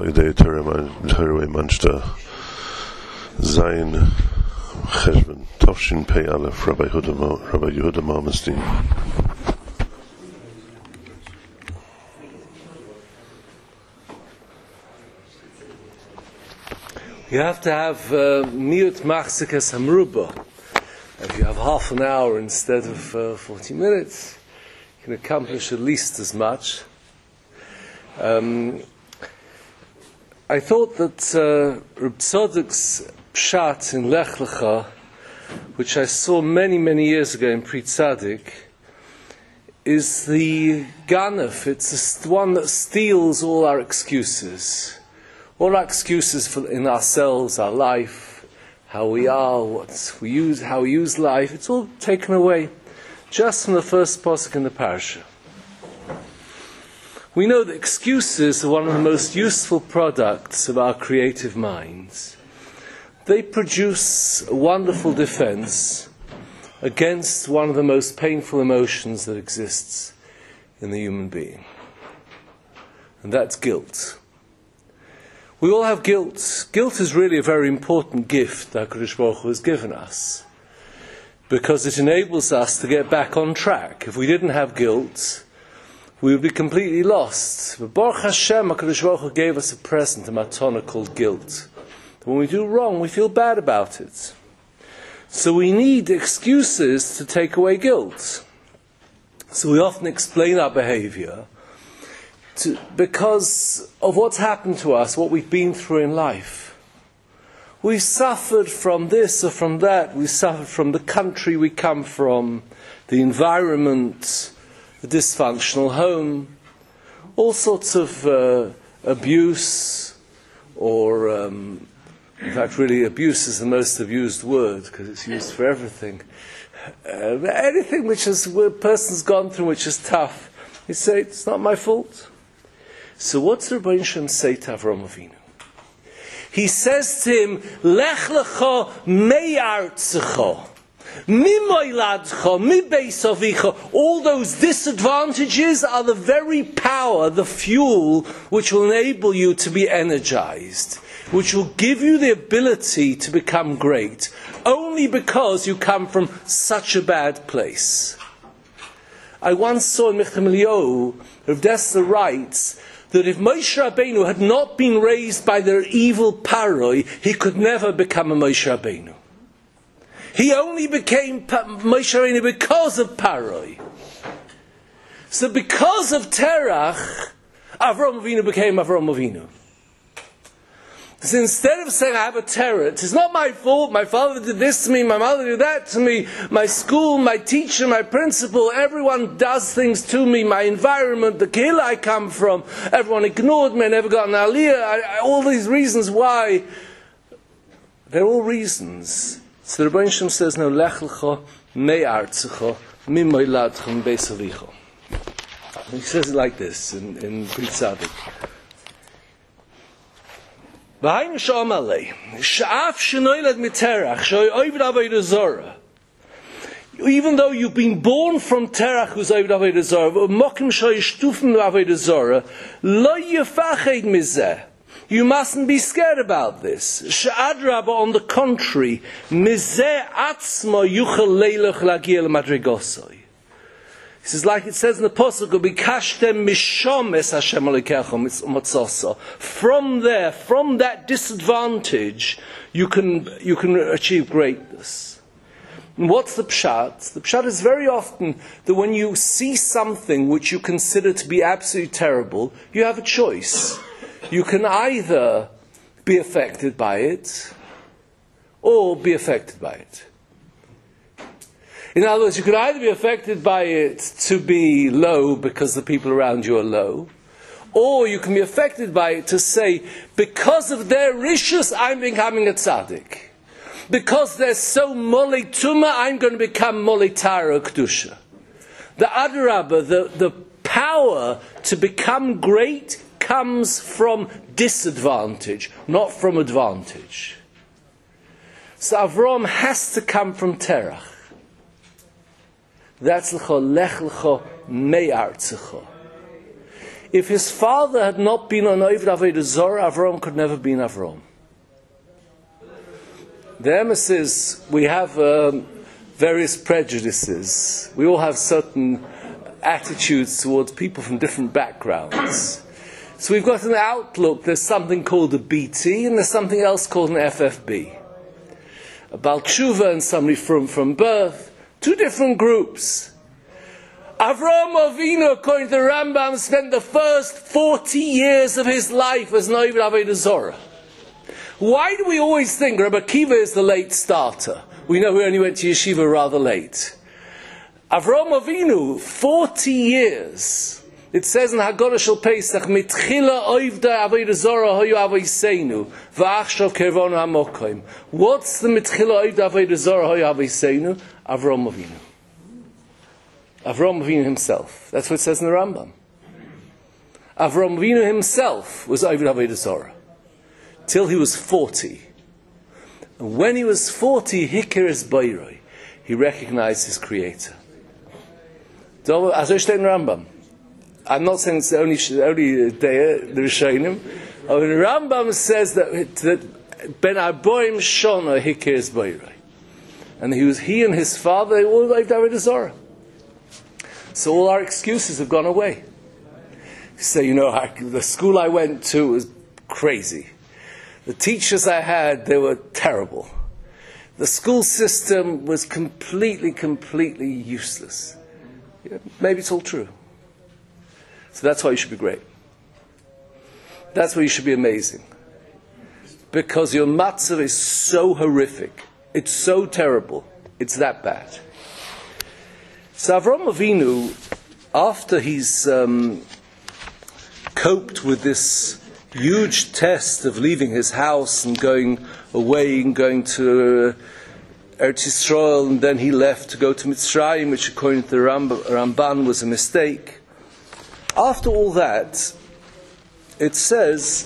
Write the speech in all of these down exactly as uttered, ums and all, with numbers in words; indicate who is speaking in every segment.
Speaker 1: idee Terwe Manchta Zain Cheshvan Tovshin Pei Aleph Rabbi Yehuda Rabbi Yehuda Malmstein.
Speaker 2: You have to have miut machzikas hamruba. If you have half an hour instead of uh, forty minutes, you can accomplish at least as much. Um, I thought that uh, Reb Tzadok's pshat in Lech Lecha, which I saw many, many years ago in Pri Tzadik, is the ganef. It's the one that steals all our excuses. All our excuses for in ourselves, our life, how we are, what we use, how we use life. It's all taken away just from the first pasuk in the parasha. We know that excuses are one of the most useful products of our creative minds. They produce a wonderful defense against one of the most painful emotions that exists in the human being. And that's guilt. We all have guilt. Guilt is really a very important gift that HaKadosh Baruch Hu has given us, because it enables us to get back on track. If we didn't have guilt, we would be completely lost. But Baruch Hashem, HaKadosh Baruch Hu gave us a present, a matana called guilt. When we do wrong, we feel bad about it. So we need excuses to take away guilt. So we often explain our behavior to, because of what's happened to us, what we've been through in life. We've suffered from this or from that. We've suffered from the country we come from, the environment, the dysfunctional home, all sorts of uh, abuse, or um, in fact really abuse is the most abused word because it's used for everything. Uh, anything which is, a person's gone through which is tough, you say, it's not my fault. So what's the Rebbeinu Shem say to Avraham Avinu? He says to him, Lech lecha me'artzecha. All those disadvantages are the very power, the fuel, which will enable you to be energized, which will give you the ability to become great, only because you come from such a bad place. I once saw in Michem Eliyahu, Rav Dessler writes, that if Moshe Rabbeinu had not been raised by their evil paroi, he could never become a Moshe Rabbeinu. He only became Moshe Rabbeinu because of Paroi. So because of Terach, Avraham Avinu became Avraham Avinu. So instead of saying, I have a terror, it's not my fault, my father did this to me, my mother did that to me, my school, my teacher, my principal, everyone does things to me, my environment, the kehillah I come from, everyone ignored me, I never got an aliyah, I, I, all these reasons why, they're all reasons. So the Rebbeinu Shem says, no, lech lecha me'artzecha mimoy ladcha m'beis avicha. He says it like this in, in Pri Tzadik. V'hainu sha'am alei, sha'af shenoilad miterach, sha'oi oived avodah zorah. Even though you've been born from terach who's oived avodah zorah, v'mokim sha'oi shtufim avodah zorah, lo yefached mizeh. You mustn't be scared about this. Sha'adraba, on the contrary, mizeh atzma yuchel leiloch lagiel madrigosoi. He says, like it says in the Pasuk, "Bikashtem mishomes Hashem alekechem motzasa." From there, from that disadvantage, you can you can achieve greatness. And what's the pshat? The pshat is very often that when you see something which you consider to be absolutely terrible, you have a choice. You can either be affected by it, or be affected by it. In other words, you can either be affected by it to be low because the people around you are low, or you can be affected by it to say, because of their rishus, I'm becoming a tzaddik. Because they're so molei tuma, I'm going to become molei tara kedusha. The adarabah, the, the power to become great comes from disadvantage, not from advantage. So Avram has to come from terach. That's l'cho lech l'cho me'artzecha. If his father had not been an Oved Avodah Zorah, Avram could never be an Avram. The emes is, we have um, various prejudices. We all have certain attitudes towards people from different backgrounds. So we've got an outlook, there's something called a B T, and there's something else called an F F B. A Baal Tshuva and somebody from, from birth, two different groups. Avram Avinu, according to the Rambam, spent the first forty years of his life as an Oved Avodah Zorah. Why do we always think Rabbi Akiva is the late starter? We know he only went to yeshiva rather late. Avram Avinu, forty years. It says in Haggadah Shel Pesach, Mitchila Oved Avodah Zorah hoyu avoseinu, v'achshav kervonu hamokim. What's the Mitchila Oved Avodah Zorah hoyu avoseinu? Avram Avinu. Avram Avinu himself. That's what it says in the Rambam. Avram Avinu himself was Oved Avodah Zorah till he was forty. And when he was forty, Hikir es Bayroi, he recognized his Creator. As I say in Rambam, I'm not saying it's the only only day the Rishonim. The Rambam says that that Ben Arboim Shona Hikir es Bayroi, and he was he and his father they all Oved Avodah Zorah. So all our excuses have gone away. You say, you know, I, the school I went to was crazy. The teachers I had, they were terrible. The school system was completely, completely useless. Yeah, maybe it's all true. So that's why you should be great. That's why you should be amazing. Because your matzav is so horrific. It's so terrible. It's that bad. So Avram Avinu, after he's um, coped with this huge test of leaving his house and going away and going to uh, Eretz Yisrael, and then he left to go to Mitzrayim, which according to the Ramban was a mistake. After all that, it says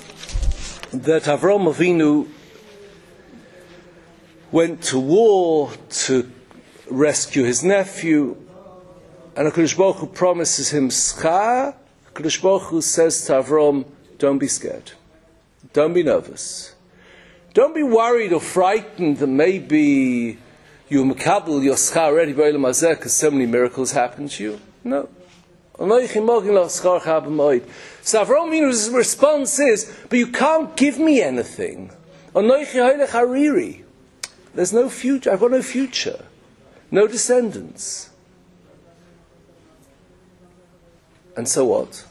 Speaker 2: that Avram Avinu went to war to rescue his nephew, and HaKadosh Baruch Hu promises him schar. HaKadosh Baruch Hu says to Avram, don't be scared. Don't be nervous. Don't be worried or frightened that maybe you makabel your schar already b'olam hazeh because so many miracles happen to you. No. So Avram Avinu's response is, but you can't give me anything. There's no future. I've got no future. No descendants. And so what?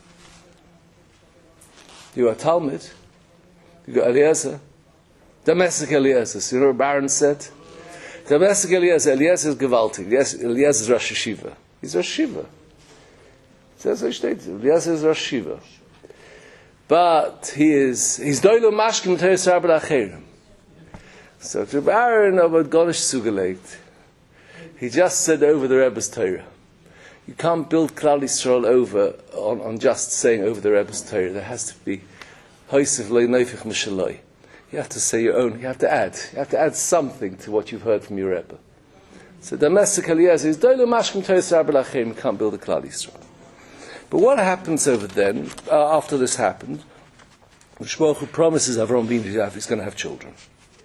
Speaker 2: You got Talmud. You got Eliezer. Domestic Eliezer. So you know what Baron said? Domestic Eliezer. Eliezer is gewaltig. Eliezer is Rosh Hashiva. He's Rosh Hashiva. That's what it Eliezer is Rosh Hashiva. But he is, he's doilo mashkim teres rabel acherim. So to Baron about Gonish zugelegt. He just said over the Rebbe's Torah. You can't build Klal Yisrael over on, on just saying over the Rebbe's Torah. There has to be hoisef loy neifich mishaloi. You have to say your own. You have to add. You have to add something to what you've heard from your Rebbe. So domestic Eliezer is doilo mashkim teres rabel acherim. You can't build a Klal Yisrael. But what happens over then, uh, after this happened, Baruch Hu promises Avram Avinu he's going to have children.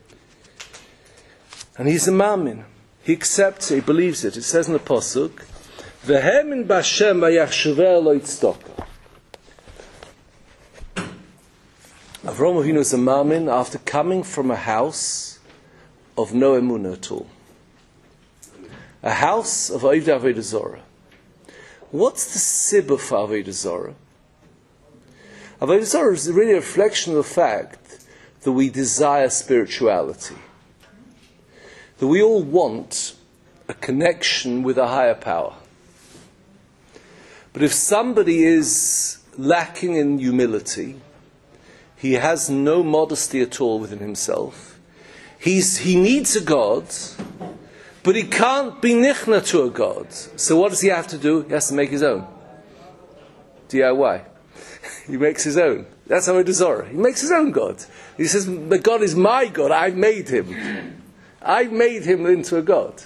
Speaker 2: And he's a mamin. He accepts it, he believes it. It says in the Pasuk, V'hemin b'Hashem v'yachshaveh lo yitztoka. Avram Avinu is a mamin after coming from a house of no emunah at all. A house of Oved Avodah Zorah. What's the sibah for Avodah Zorah? Avodah Zorah is really a reflection of the fact that we desire spirituality. That we all want a connection with a higher power. But if somebody is lacking in humility, he has no modesty at all within himself, he's, he needs a God, but he can't be nichna to a God. So what does he have to do? He has to make his own. D I Y. He makes his own. That's Avodah Zorah. He makes his own God. He says, the God is my God. I made him. I made him into a God.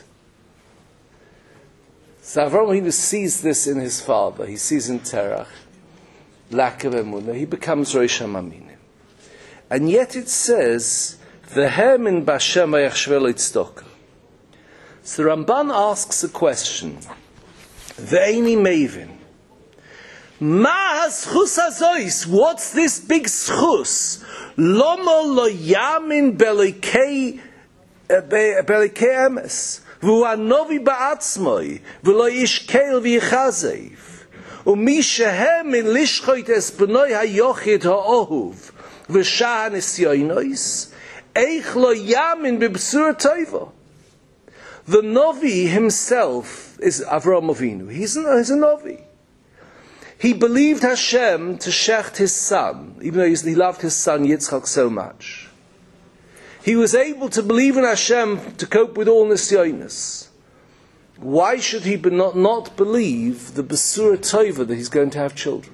Speaker 2: So Avram Avinu sees this in his father. He sees in Terach. lack of emunah, he becomes Rosh Hamaminim. And yet it says, V'hem in Bashem v'yachshvel tzedakah. So Ramban asks a question, Ve'eni mevin. Ma schus hazois? What's this big schus? Lomo lo yamin belikei belikei emes. V'hu anovi ba'atzmoi. V'lo yishkeil v'yichazev. U'mi shehem in lishchoit es b'noi hayochid ha'ohuv. V'shah nisyoinois. Eich lo yamin b'bsur toivo. The Novi himself is Avraham Avinu. He's a, he's a Novi. He believed Hashem to shecht his son, even though he loved his son Yitzchak so much. He was able to believe in Hashem to cope with all nisyonos. Why should he not, not believe the Besura Tova that he's going to have children?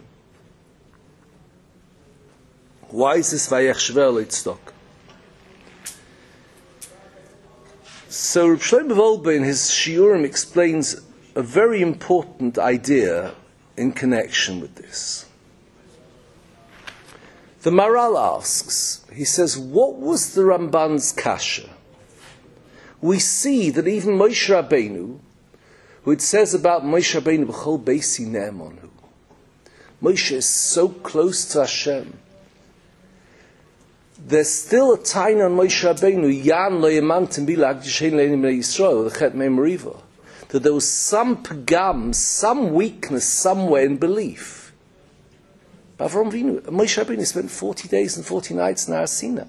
Speaker 2: Why is this Vayachshvel Yitzchak? So Reb Shlomo Wolbe in his Shiurim explains a very important idea in connection with this. The Maral asks, he says, what was the Ramban's kasha? We see that even Moshe Rabbeinu, who it says about Moshe Rabbeinu, B'chol Beisi Ne'emonu, Moshe is so close to Hashem. There's still a time on Moshe Rabbeinu, Yan lo yamantim bilag d'shein le'enim le'Yisrael, the Chet Mei Meriva, that there was some pagam, some weakness somewhere in belief. Avraham Avinu, Moshe Rabbeinu spent forty days and forty nights in Har Sinai.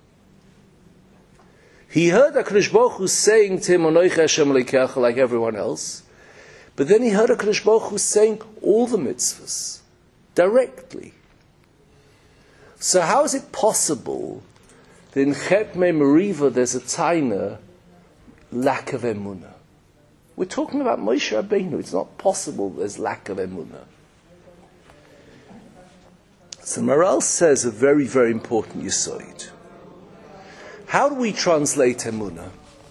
Speaker 2: He heard HaKadosh Baruch Hu saying to him, Anochi Hashem Elokecha, like everyone else, but then he heard HaKadosh Baruch Hu saying all the mitzvahs, directly. So how is it possible that in Chet Mei Meriva there's a taina lack of emunah? We're talking about Moshe Rabbeinu. It's not possible there's lack of emunah. So Maral says a very, very important yesod. How do we translate emunah?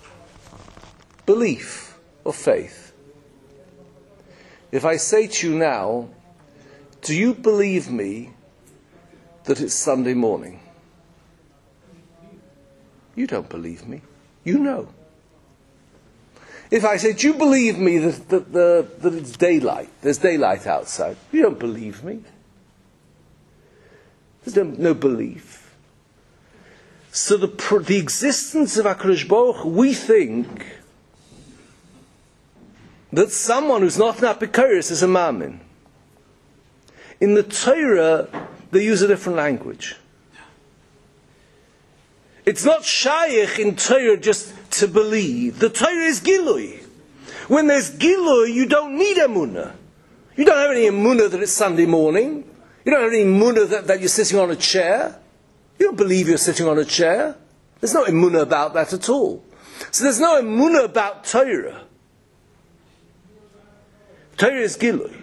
Speaker 2: Belief or faith. If I say to you now, do you believe me that it's Sunday morning? You don't believe me. You know. If I say, do you believe me that, that, that, that it's daylight, there's daylight outside? You don't believe me. There's no, no belief. So the, the existence of HaKadosh Baruch Hu, we think that someone who's not an Apikoros is a Mamin. In the Torah, they use a different language. It's not shaykh in Torah just to believe. The Torah is Gilui. When there's Gilui, you don't need emunah. You don't have any emunah that it's Sunday morning. You don't have any emunah that, that you're sitting on a chair. You don't believe you're sitting on a chair. There's no emunah about that at all. So there's no emunah about Torah. Torah is Gilui.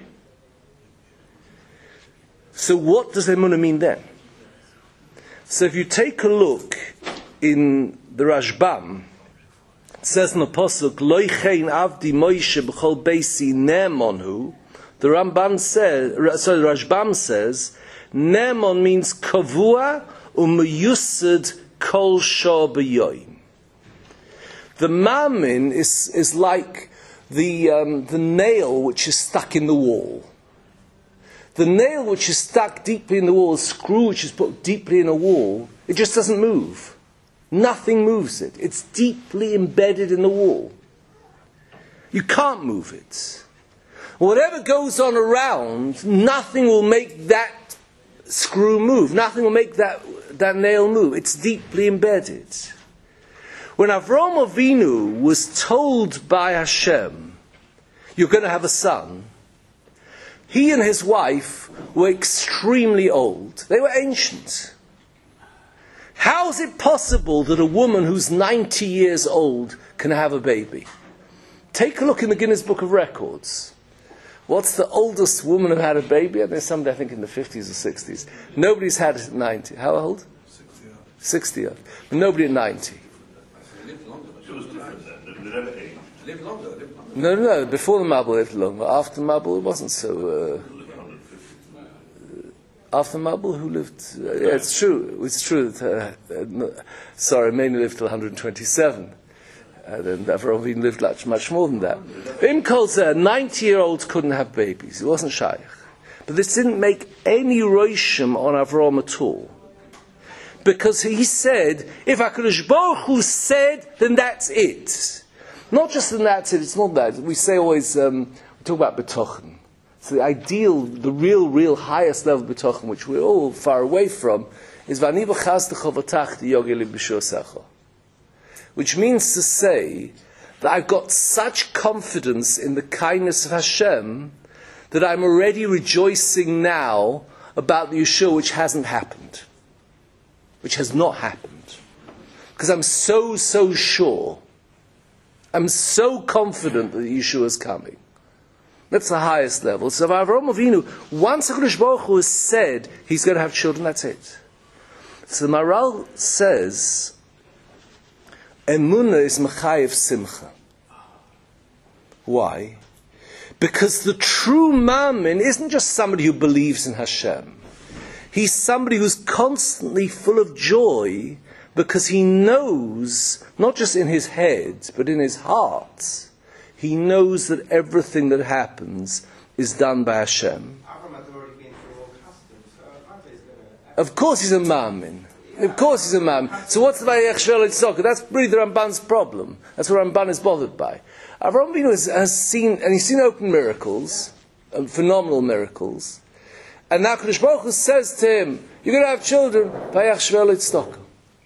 Speaker 2: So what does emunah mean then? So if you take a look in the Rashbam, it says in the Pasuk, Lo chein avdi Moshe b'chol beisi ne'emonhu. The Ramban says, sorry, the Rashbam says, ne'emon means kavua u'meyusad kol shah b'yoyim. The mamin is is like the um, the nail which is stuck in the wall. The nail which is stuck deeply in the wall, the screw which is put deeply in a wall, it just doesn't move. Nothing moves it. It's deeply embedded in the wall. You can't move it. Whatever goes on around, nothing will make that screw move. Nothing will make that, that nail move. It's deeply embedded. When Avraham Avinu was told by Hashem, you're going to have a son, he and his wife were extremely old. They were ancient. How is it possible that a woman who's ninety years old can have a baby? Take a look in the Guinness Book of Records. What's the oldest woman who had a baby? And there's somebody, I think, in the fifties or sixties. Nobody's had it at ninety. How old? sixty. sixty. But nobody at ninety.
Speaker 3: Lived longer. She was different then. They never aged. Lived longer. Lived longer.
Speaker 2: No, no, no. Before the Mabul, lived longer. After the Mabul, it wasn't so... Uh, After Mabul, who lived... Uh, yeah, it's true. It's true that... Uh, uh, sorry, Meni lived till one hundred twenty-seven. Uh, then Avraham Avinu lived much, much more than that. Im Kolzer, ninety-year-olds couldn't have babies. It wasn't shaykh. But this didn't make any roshim on Avraham at all. Because he said, if HaKadosh Baruch Hu said, then that's it. Not just then that's it, it's not that. We say always, um, we talk about betochen. So the ideal, the real, real highest level of betochen, which we're all far away from, is V'ani b'chaztecha v'tachti yogi li b'shosecha. Which means to say that I've got such confidence in the kindness of Hashem that I'm already rejoicing now about the Yeshua which hasn't happened. Which has not happened. Because I'm so, so sure. I'm so confident that Yeshua is coming. That's the highest level. So Avraham Avinu, once HaKadosh Baruch Hu has said he's going to have children, that's it. So the Maral says, Emunah is Mechayev Simcha. Why? Because the true Ma'amin isn't just somebody who believes in Hashem. He's somebody who's constantly full of joy because he knows, not just in his head, but in his heart, he knows that everything that happens is done by Hashem. Of course he's a Ma'amin. Of course he's a Ma'amin. So what's the Vayech Shvel Yitzchak? That's really the Ramban's problem. That's what Ramban is bothered by. Avraham Avinu has, has seen, and he's seen open miracles, um, phenomenal miracles. And now Kadosh Baruch Hu says to him, you're going to have children, Vayech Shvel Yitzchak.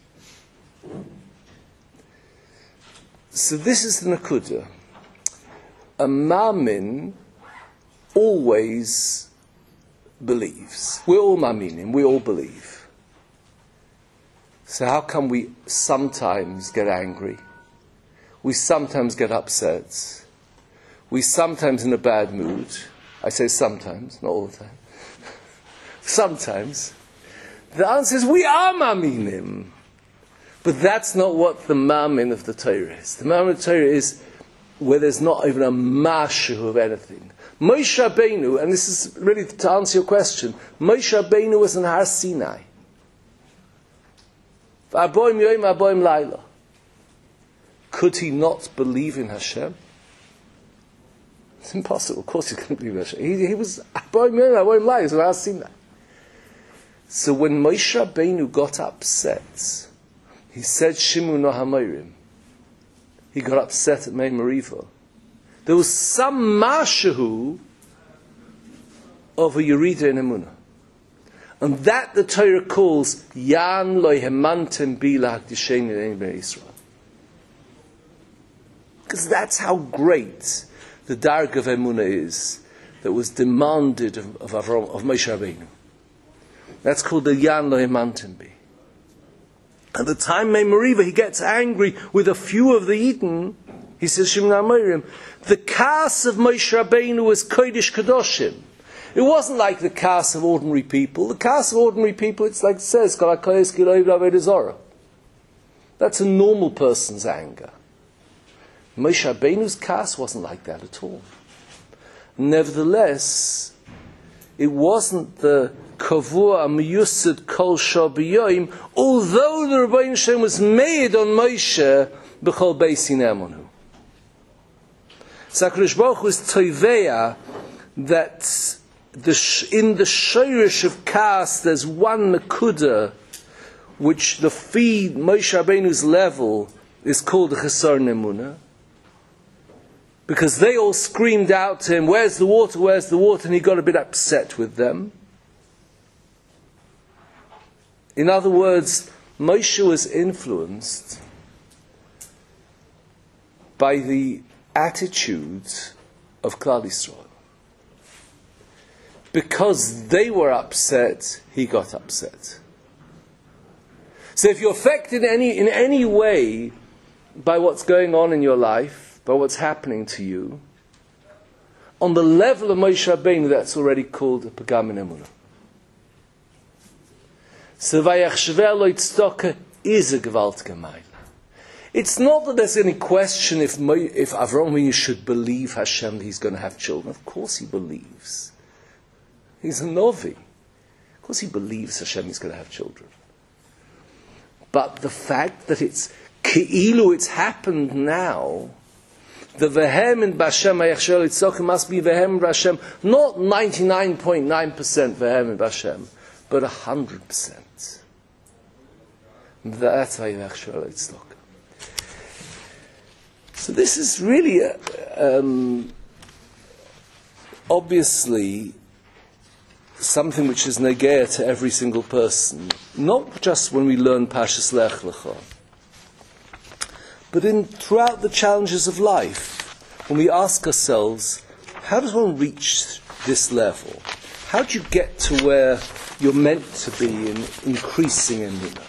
Speaker 2: So this is the Nakuda. A Ma'amin always believes. We're all Ma'aminim, we all believe. So how come we sometimes get angry? We sometimes get upset. We sometimes in a bad mood. I say sometimes, not all the time. Sometimes. The answer is we are Ma'aminim. But that's not what the Ma'amin of the Torah is. The Ma'amin of the Torah is where there's not even a mashu of anything. Moshe Rabbeinu, and this is really to answer your question, Moshe Rabbeinu was in Har Sinai. V'aboim yoim, v'aboim laila. Could he not believe in Hashem? It's impossible. Of course he couldn't believe in Hashem. He, he was Aboim yoim, v'aboim laila. He was in Har Sinai. So when Moshe Rabbeinu got upset, he said Shimu no Hamayrim. He got upset at Mei Meriva. There was some mashahu of a Yerida in Emunah. And that the Torah calls Yan lo hemantem bi lahakdisheni le'nei Yisrael. Because that's how great the darg of Emunah is that was demanded of, of, Avram, of Moshe Rabbeinu. That's called the Yan lo hemantem bi. At the time Mei Meriva, he gets angry with a few of the Eden. He says, Shimon HaMorim, the kas of Moshe Rabbeinu was Kodesh Kadoshim. It wasn't like the kas of ordinary people. The kas of ordinary people, it's like it says, that's a normal person's anger. Moshe Rabbeinu's kas wasn't like that at all. Nevertheless, it wasn't the Kavua Amiyusad Kol Shabiyoim, although the Rebbeinu Shem was made on Moshe B'chol Beisin Emonu. So HaKadosh Baruch Hu is Toiveya that the, in the Shirish of Kas there's one Nakuda which the feed Moshe Rabbeinu's level is called the Chesar Nemuna, because they all screamed out to him, where's the water, where's the water, and he got a bit upset with them. In other words, Moshe was influenced by the attitude of Klal Yisrael. Because they were upset, he got upset. So if you're affected any, in any way by what's going on in your life, by what's happening to you, on the level of Moshe Rabbeinu, that's already called a Pagam in Emunah. So Vayech Shvel Yitzchak is a Gewaltige Meile. It's not that there's any question if if Avraham Avinu should believe Hashem that he's going to have children. Of course he believes. He's a Novi. Of course he believes Hashem is going to have children. But the fact that it's Ke'ilu, it's happened now, the Vehem in Bashem Hayachshel Yitzchak must be Vehem in Bashem, not ninety-nine point nine percent Vehem in Bashem, but one hundred percent. That's Hayachshel Yitzchak. So this is really, a, um, obviously, something which is negea to every single person, not just when we learn Parshas Lech Lecha, but in throughout the challenges of life, when we ask ourselves, how does one reach this level? How do you get to where you're meant to be in increasing emunah?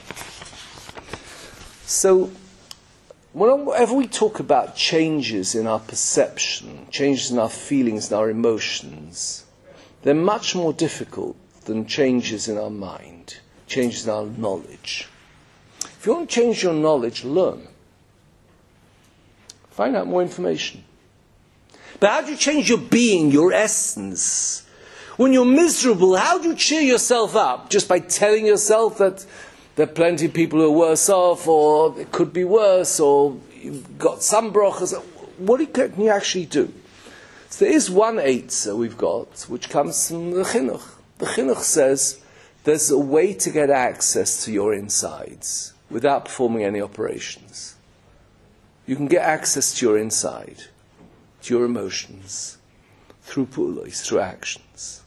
Speaker 2: So, whenever we talk about changes in our perception, changes in our feelings and our emotions, they're much more difficult than changes in our mind, changes in our knowledge. If you want to change your knowledge, learn. Find out more information. But how do you change your being, your essence? When you're miserable, how do you cheer yourself up? Just by telling yourself that there are plenty of people who are worse off, or it could be worse, or you've got some brachas. What can you actually do? So there is one eitzah we've got, which comes from the chinuch. The chinuch says there's a way to get access to your insides without performing any operations. You can get access to your inside, to your emotions, through pu'ulos, through actions.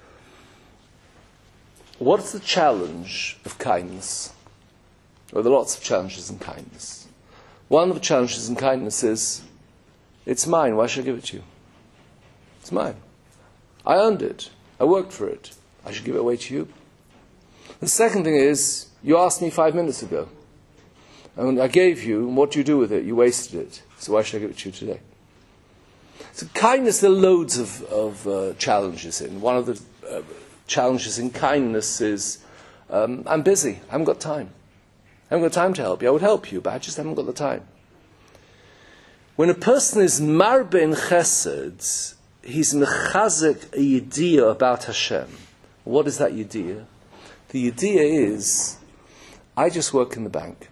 Speaker 2: What's the challenge of kindness? Well, there are lots of challenges in kindness. One of the challenges in kindness is, it's mine, why should I give it to you? It's mine. I earned it. I worked for it. I should give it away to you. The second thing is, you asked me five minutes ago. And I gave you, and what do you do with it? You wasted it. So why should I give it to you today? So kindness, there are loads of, of uh, challenges in. One of the uh, challenges in kindness is, um, I'm busy. I haven't got time. I haven't got time to help you. I would help you, but I just haven't got the time. When a person is marbe in chesed, he's mechazik a yediyah about Hashem. What is that yediyah? The yediyah is, I just work in the bank.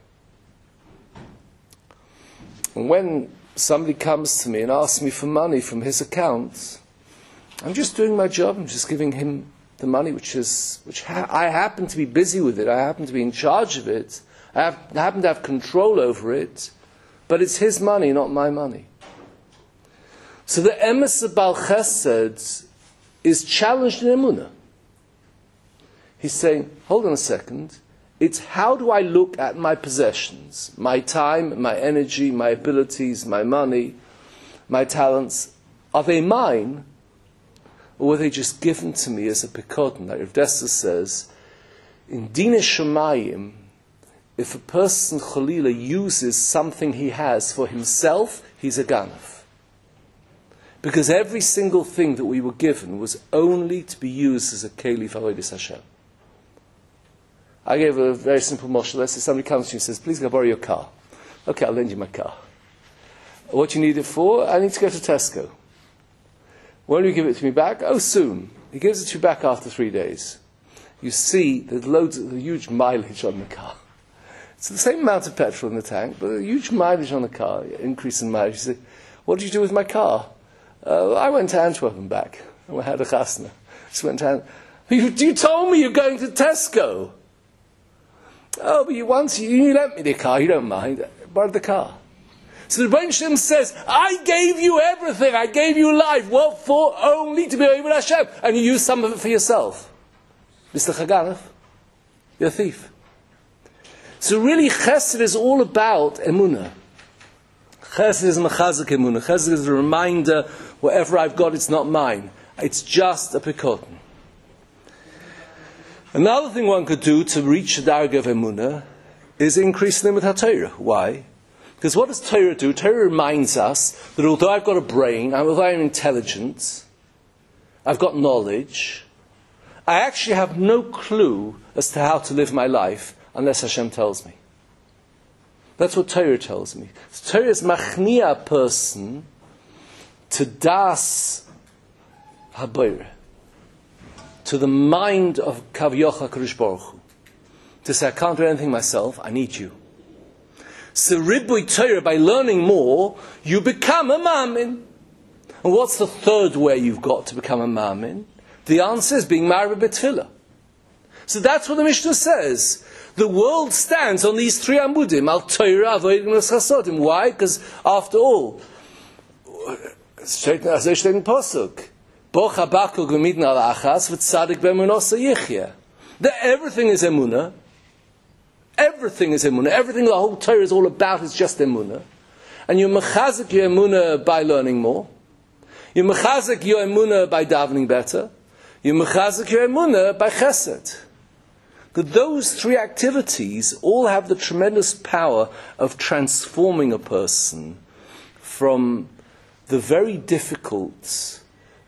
Speaker 2: And when somebody comes to me and asks me for money from his account, I'm just doing my job. I'm just giving him the money, which is which ha- I happen to be busy with it. I happen to be in charge of it. I, have, I happen to have control over it. But it's his money, not my money. So the emes Baal Chesed is challenged in emunah. He's saying, hold on a second. It's how do I look at my possessions, my time, my energy, my abilities, my money, my talents. Are they mine? Or were they just given to me as a pekodin? Like Rav Dessler says, in Dina Shemayim, if a person, Chalila, uses something he has for himself, he's a ganav. Because every single thing that we were given was only to be used as a keli f'avodas Hashem. I gave a very simple moshel. Let's say somebody comes to you and says, please go borrow your car. Okay, I'll lend you my car. What do you need it for? I need to go to Tesco. When will you give it to me back? Oh, soon. He gives it to you back after three days. You see there's loads of the huge mileage on the car. It's the same amount of petrol in the tank, but a huge mileage on the car, increase in mileage. You say, what did you do with my car? Uh, I went to Antwerp and back. I had a chasna. Just went to Antwerp. You, you told me you're going to Tesco. Oh, but you once you, you lent me the car, you don't mind. Borrow the car. So the Rebbeinu Shem says, I gave you everything, I gave you life. What for? Only to be able to Hashem. And you use some of it for yourself. Mister Chaganov, you're a thief. So really, Chesed is all about emunah. Chesed is mechazik emunah. Chesed is a reminder, whatever I've got, it's not mine. It's just a pekodin. Another thing one could do to reach the darga of emunah is increase the limit HaTorah. Why? Because what does Torah do? Torah reminds us that although I've got a brain, although I'm intelligent, I've got knowledge, I actually have no clue as to how to live my life unless Hashem tells me. That's what Torah tells me. So Torah is machnia a person to das habayre, to the mind of Kavyocha Kadosh Baruch Hu. To say, I can't do anything myself, I need you. So Ribui Torah, by learning more, you become a Ma'amin. And what's the third way you've got to become a Ma'amin? The answer is being married b'tefillah. So that's what the Mishnah says. The world stands on these three amudim, al Torah, avodah, and chasodim. Why? Because after all, straight as in pasuk, bo chabakul gemidin al achas v'tzadik b'emunos yichya. That everything is emunah. Everything is emunah. Everything the whole Torah is all about is just emunah. And you mechazik your emunah by learning more. You mechazik your emunah by davening better. You mechazik your emunah by chesed. But those three activities all have the tremendous power of transforming a person from the very difficult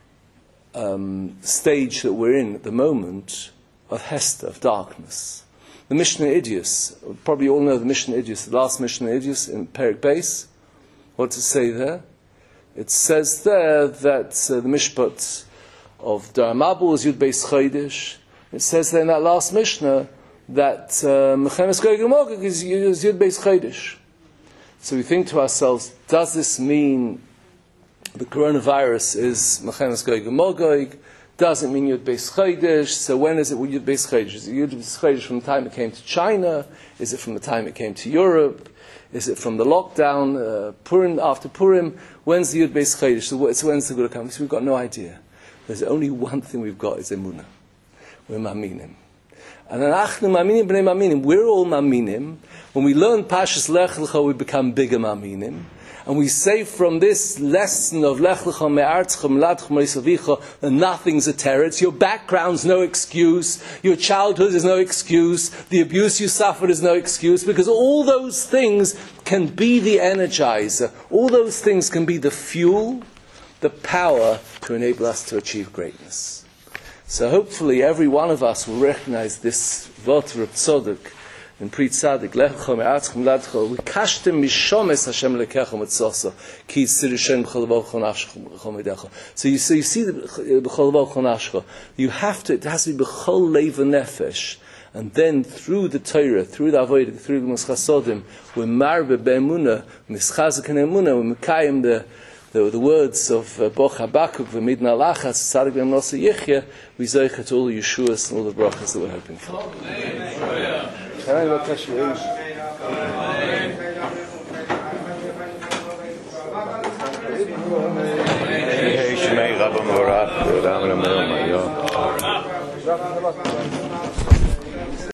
Speaker 2: um, stage that we're in at the moment of Hester, of darkness. The Mishnah Idios, probably all know the Mishnah Idios, the last Mishnah Idios in Perek Beis. What does it say there? It says there that uh, the Mishpat of Daramabu is Yud Beis Chodesh. It says there in that last Mishnah that Mechemes Goyeg Magog is Yud Beis Chodesh. So we think to ourselves, does this mean the coronavirus is Mechemes Goyeg Magog? Does it mean Yud Beis Chodesh? So when is it Yud Beis Chodesh? Is it Yud Beis Chodesh from the time it came to China? Is it from the time it came to Europe? Is it from the lockdown, uh, Purim, after Purim? When's the Yud Beis Chodesh? So, so when's the Gula coming? So we've got no idea. There's only one thing we've got, is Emunah. We're Ma'aminim. And then Achnu Ma'aminim B'nei Ma'aminim. We're all Ma'aminim. When we learn Pashas Lech Lecha, we become bigger Ma'aminim. And we say from this lesson of Lech Lecha Me'artzcha Me'ladcha Me'risavicha that nothing's a teretz. Your background's no excuse. Your childhood is no excuse. The abuse you suffered is no excuse. Because all those things can be the energizer. All those things can be the fuel, the power to enable us to achieve greatness. So hopefully every one of us will recognize this Vot Reb Tzadok in Pri Tzadik, Lecha Me'artzcha Me'ladcha, V'kashtem mishomes Hashem lekecha mitzosa, ki yitzir Hashem b'chol levav b'chol nafshecha b'chol meidecha. So you, so you see the b'chol levav b'chol nafshecha. You have to, it has to be b'chol leiv nefesh. And then through the Torah, through the Avodah, through the Mischasodim, we're marbe be'emunah, mischazik and emunah, we're mekayim the The, the words of Bo Chabakuk v'midna lachas tzadik b'emunos yichya, we zeichet all the Yeshuas and all the brachas that we're hoping for. Amen.